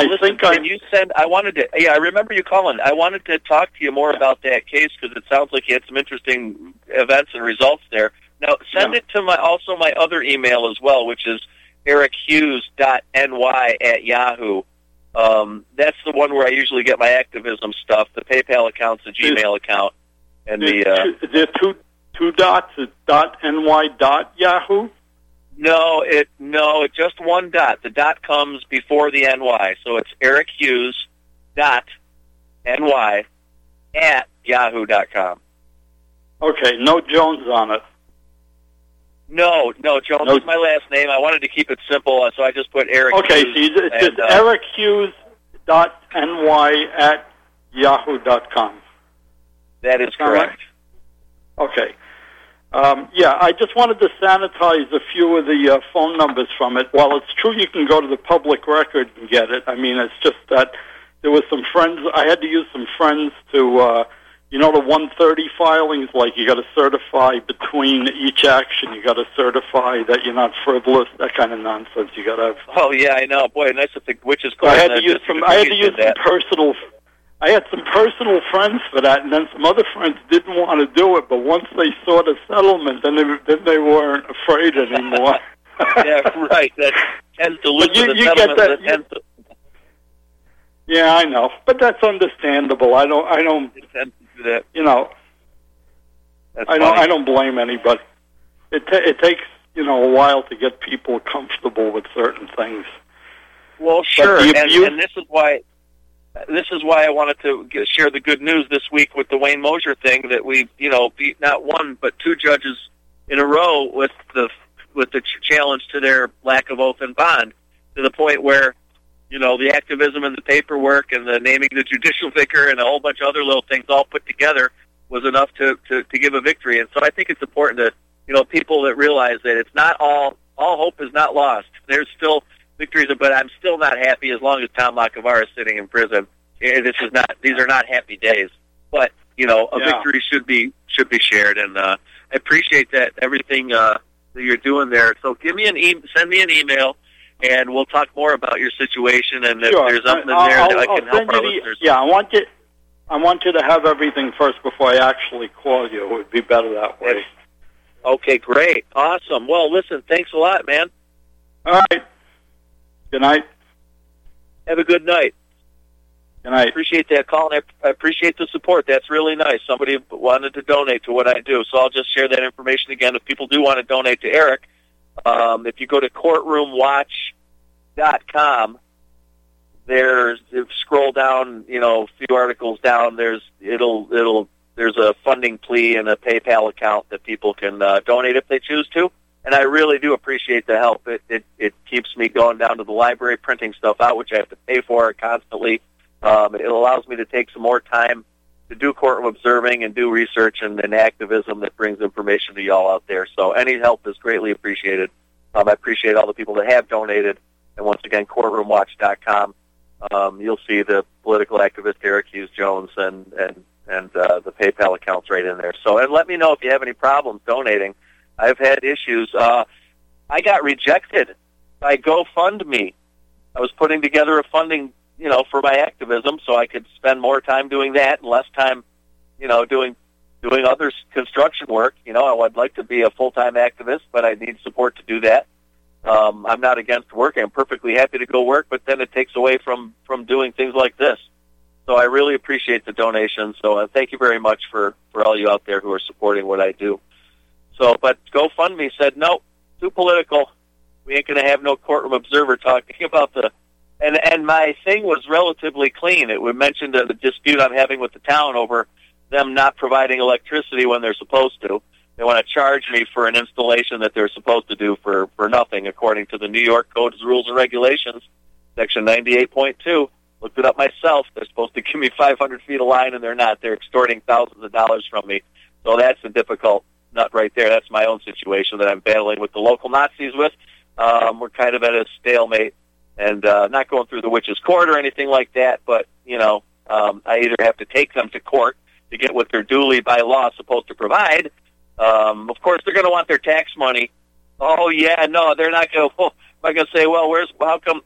remember you calling. I wanted to talk to you more about that case because it sounds like you had some interesting events and results there. Now, send it to my other email as well, which is erichughes.ny@yahoo. That's the one where I usually get my activism stuff. The PayPal account's a Gmail account, and the two dots is .ny.yahoo. No, it's just one dot. The dot comes before the NY, so it's Eric Hughes .ny @yahoo.com. Okay, no Jones on it. No, Jones is my last name. I wanted to keep it simple, so I just put Eric Okay, Hughes. so it's just Eric Hughes .ny @yahoo.com. That is correct. Okay. I just wanted to sanitize a few of the phone numbers from it. While it's true you can go to the public record and get it, I mean, it's just that there was some friends, I had to use some friends to, the 130 filings, like you got to certify between each action, you got to certify that you're not frivolous, that kind of nonsense. You got to have. Oh yeah, I know. Boy, nice if the witches. I had to use some personal. I had some personal friends for that, and then some other friends didn't want to do it. But once they saw the settlement, then they weren't afraid anymore. Yeah, right. That tends to look at the settlement. Yeah, I know, but that's understandable. I don't. That. I don't blame anybody. It takes a while to get people comfortable with certain things. Well, sure, and this is why I wanted to share the good news this week with the Wayne Mosier thing, that we beat not one but two judges in a row with the challenge to their lack of oath and bond, to the point where the activism and the paperwork and the naming the judicial vicar and a whole bunch of other little things all put together was enough to give a victory. And so I think it's important to, people that realize that it's not all hope is not lost. There's still victories, but I'm still not happy as long as Tom Lacavara is sitting in prison. These are not happy days. But, victory should be shared. And I appreciate that, everything that you're doing there. So send me an email, and we'll talk more about your situation, and if there's something there that I can help our listeners. Yeah, I want you to have everything first before I actually call you. It would be better that way. Okay, great. Awesome. Well, listen, thanks a lot, man. All right. Good night. Have a good night. Good night. I appreciate that call, and I appreciate the support. That's really nice. Somebody wanted to donate to what I do, so I'll just share that information again. If people do want to donate to Eric, if you go to courtroomwatch.com, scroll down, a few articles down. There's a funding plea and a PayPal account that people can donate if they choose to. And I really do appreciate the help. It keeps me going down to the library, printing stuff out, which I have to pay for constantly. It allows me to take some more time to do courtroom observing and do research and activism that brings information to y'all out there. So any help is greatly appreciated. I appreciate all the people that have donated. And once again, courtroomwatch.com. You'll see the political activist Eric Hughes Jones and the PayPal accounts right in there. So, and let me know if you have any problems donating. I've had issues. I got rejected by GoFundMe. I was putting together a funding, for my activism, so I could spend more time doing that and less time, doing other construction work. I would like to be a full-time activist, but I need support to do that. I'm not against working. I'm perfectly happy to go work, but then it takes away from doing things like this. So I really appreciate the donations. So thank you very much for all you out there who are supporting what I do. So, but GoFundMe said, no, too political. We ain't going to have no courtroom observer talking about and my thing was relatively clean. It mentioned the dispute I'm having with the town over them not providing electricity when they're supposed to. They want to charge me for an installation that they're supposed to do for nothing, according to the New York Code's Rules and Regulations, Section 98.2. Looked it up myself. They're supposed to give me 500 feet of line, and they're not. They're extorting thousands of dollars from me. So that's a difficult nut right there. That's my own situation that I'm battling with the local Nazis with. We're kind of at a stalemate, and not going through the witch's court or anything like that, but, I either have to take them to court to get what they're duly by law supposed to provide. Of course, they're going to want their tax money. Oh, yeah, no, they're not going to. I'm going to say, well, how come?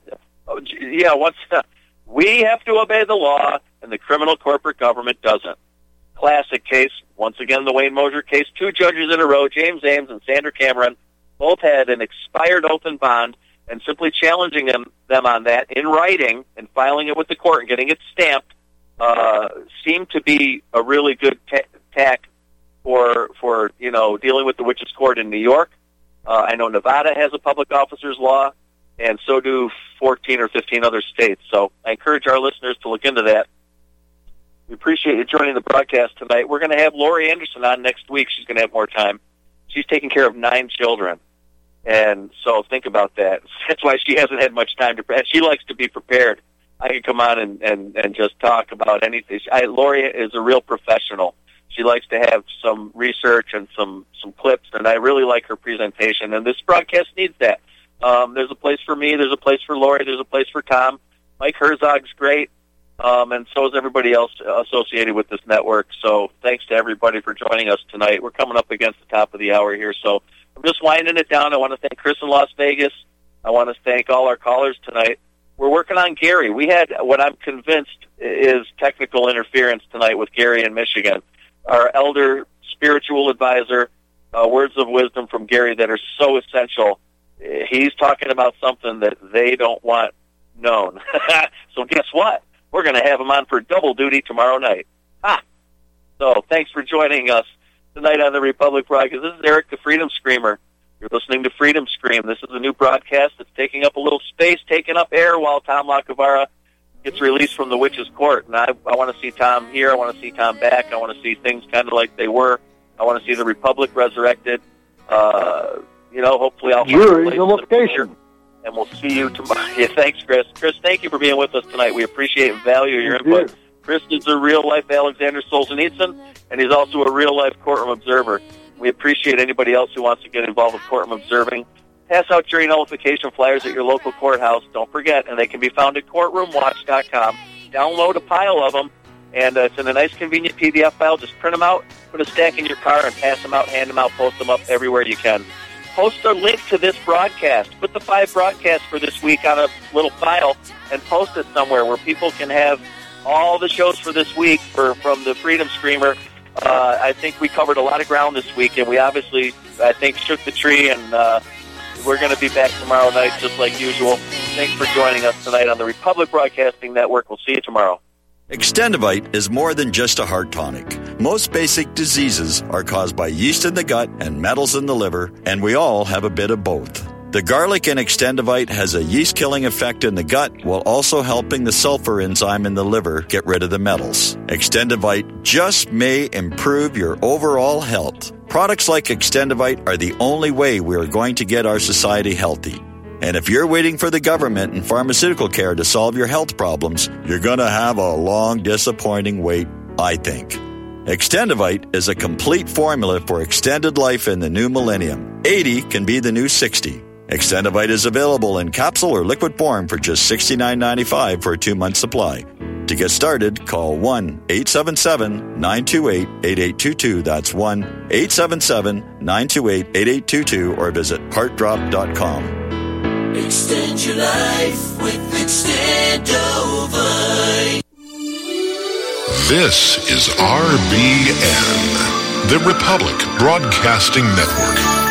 We have to obey the law, and the criminal corporate government doesn't. Classic case, once again, the Wayne Mosier case. Two judges in a row, James Ames and Sandra Cameron, both had an expired oath and bond and simply challenging them on that in writing and filing it with the court and getting it stamped seemed to be a really good tack for dealing with the witches' court in New York. I know Nevada has a public officers law, and so do 14 or 15 other states. So I encourage our listeners to look into that. We appreciate you joining the broadcast tonight. We're going to have Lori Anderson on next week. She's going to have more time. She's taking care of 9 children. And so think about that. That's why she hasn't had much time to prepare. She likes to be prepared. I can come on and just talk about anything. Lori is a real professional. She likes to have some research and some clips, and I really like her presentation. And this broadcast needs that. There's a place for me. There's a place for Lori. There's a place for Tom. Mike Herzog's great, and so is everybody else associated with this network. So thanks to everybody for joining us tonight. We're coming up against the top of the hour here, so I'm just winding it down. I want to thank Chris in Las Vegas. I want to thank all our callers tonight. We're working on Gary. We had what I'm convinced is technical interference tonight with Gary in Michigan. Our elder spiritual advisor, words of wisdom from Gary that are so essential. He's talking about something that they don't want known. So guess what? We're going to have him on for double duty tomorrow night. So thanks for joining us tonight on the Republic Broadcast. This is Eric, the Freedom Screamer. You're listening to Freedom Scream. This is a new broadcast that's taking up a little space, taking up air while Tom Lacavara gets released from the witches' court. And I want to see Tom here. I want to see Tom back. I want to see things kind of like they were. I want to see the Republic resurrected. Hopefully I'll find a location. And we'll see you tomorrow. Yeah, thanks, Chris. Chris, thank you for being with us tonight. We appreciate and value your input. Chris is a real-life Alexander Solzhenitsyn, and he's also a real-life courtroom observer. We appreciate anybody else who wants to get involved with courtroom observing. Pass out jury nullification flyers at your local courthouse. Don't forget, and they can be found at courtroomwatch.com. Download a pile of them, and it's in a nice, convenient PDF file. Just print them out, put a stack in your car, and pass them out, hand them out, post them up everywhere you can. Post a link to this broadcast. Put the 5 broadcasts for this week on a little file and post it somewhere where people can have all the shows for this week from the Freedom Screamer. I think we covered a lot of ground this week, and we obviously, I think, shook the tree, and we're going to be back tomorrow night just like usual. Thanks for joining us tonight on the Republic Broadcasting Network. We'll see you tomorrow. Extendivite is more than just a heart tonic. Most basic diseases are caused by yeast in the gut and metals in the liver, and we all have a bit of both. The garlic in Extendivite has a yeast-killing effect in the gut while also helping the sulfur enzyme in the liver get rid of the metals. Extendivite just may improve your overall health. Products like Extendivite are the only way we are going to get our society healthy. And if you're waiting for the government and pharmaceutical care to solve your health problems, you're going to have a long, disappointing wait, I think. Extendivite is a complete formula for extended life in the new millennium. 80 can be the new 60. Extendivite is available in capsule or liquid form for just $69.95 for a 2-month supply. To get started, call 1-877-928-8822. That's 1-877-928-8822 or visit heartdrop.com. Extend your life with Extendovite. This is RBN, the Republic Broadcasting Network.